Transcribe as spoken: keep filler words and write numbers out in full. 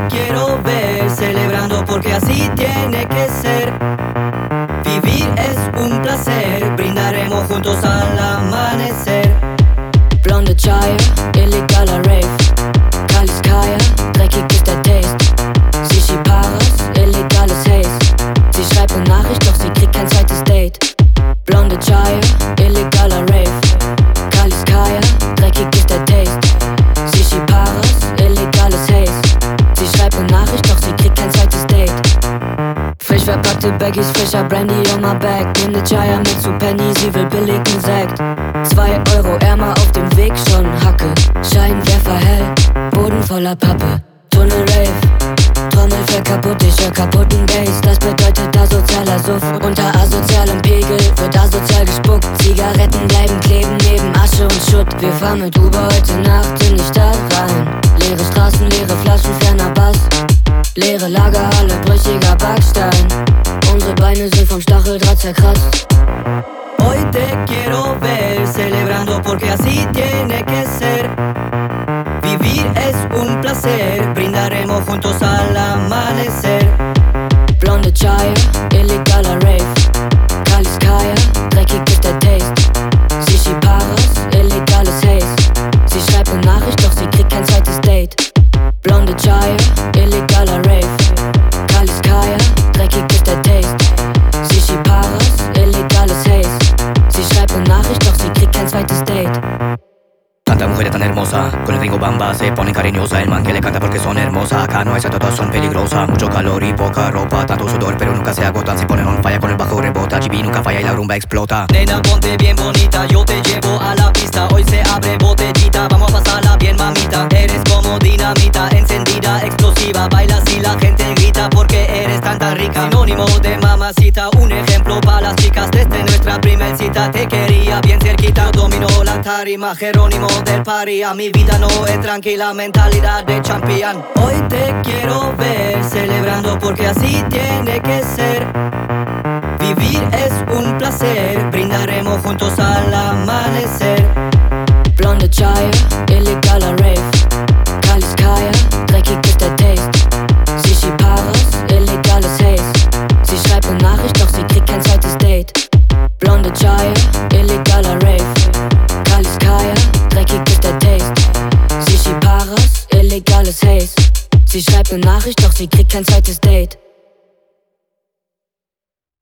quiero ver celebrando porque así tiene que ser. Vivir es un placer, brindaremos juntos al amanecer. Blonde Chaya, illegaler Rave. Kaliskaya, dreckig ist der Taste. Sishi Paras, illegales Haze. Sie schreibt eine Nachricht, doch sie kriegt kein zweites Date. Blonde Chaya, illegaler Rave. Kaliskaya, dreckig ist der Taste. Sishi Paras, illegales Haze. Sie schreibt eine Nachricht, doch sie kriegt kein zweites Date. Frisch verpackte Baggies, frischer Brandy on my back. Nimm ne Chaya mit zu Penny, sie will billigen Sekt. Zwei Euro Ärmer auf dem Weg, schon Hacke. Scheinwerfer hell, Boden voller Pappe. Tunnel Rave, Trommelfell kaputt, ich hör kaputten Bass. Das bedeutet asozialer Suff. Unter asozialem Pegel wird asozial gespuckt. Zigaretten bleiben kleben neben Asche und Schutt. Wir fahren mit Uber heute Nacht in die Stadt rein. Leere Straßen, leere Flaschen, ferner Bass. Leere Lagerhalle, brüchiger Backstein. Unsere Beine sind vom Stacheldraht zerkratzt. Hoy te quiero ver celebrando porque así tiene que ser. Vivir es un placer, brindaremos juntos al amanecer. Blonde Chaya, illegaler Rave. Kaliskaya, dreckig ist der Taste. Sishi Paras, illegales Haze. Sie schreibt eine Nachricht, doch sie kriegt kein zweites Date. Blonde Chaya, illegaler Rave. Kaliskaya, dreckig ist der Taste. Sishi Paras, illegales Haze. Sie schreibt eine Nachricht, doch sie kriegt kein zweites Date. Tanta mujer tan hermosa, con el ringo bamba se pone cariñosa. El man que le canta porque son hermosas. Acá no es a todas son peligrosas. Mucho calor y poca ropa, tanto sudor pero nunca se agotan. Se ponen on falla con el bajo rebota. G B nunca falla y la rumba explota. Nena, ponte bien bonita, yo te llevo a la pista. Hoy se abre botellita, vamos a pasarla bien mamita. Eres como dinamita, encendida, explosiva. Bailas y la gente grita porque eres tanta rica. Sinónimo de mamacita, un ejemplo para las chicas. Desde nuestra primer cita te quería bien cerquita. Dominó la tarima, Jerónimo del party. A mi vida no es tranquila, mentalidad de champion. Hoy te quiero ver celebrando porque así tiene que ser. Vivir es un placer, brindaremos juntos al amanecer. Blonde Chaya, illegaler Rave. Kaliskaya, dreckig ist der Taste. Sishi Paras, illegales Haze. Sie schreibt eine Nachricht, doch sie kriegt kein zweites Date. Blonde Chaya, illegaler Rave. Kaliskaya, dreckig ist der Taste. Sishi Paras, illegales Haze. Sie schreibt eine Nachricht, doch sie kriegt kein zweites Date.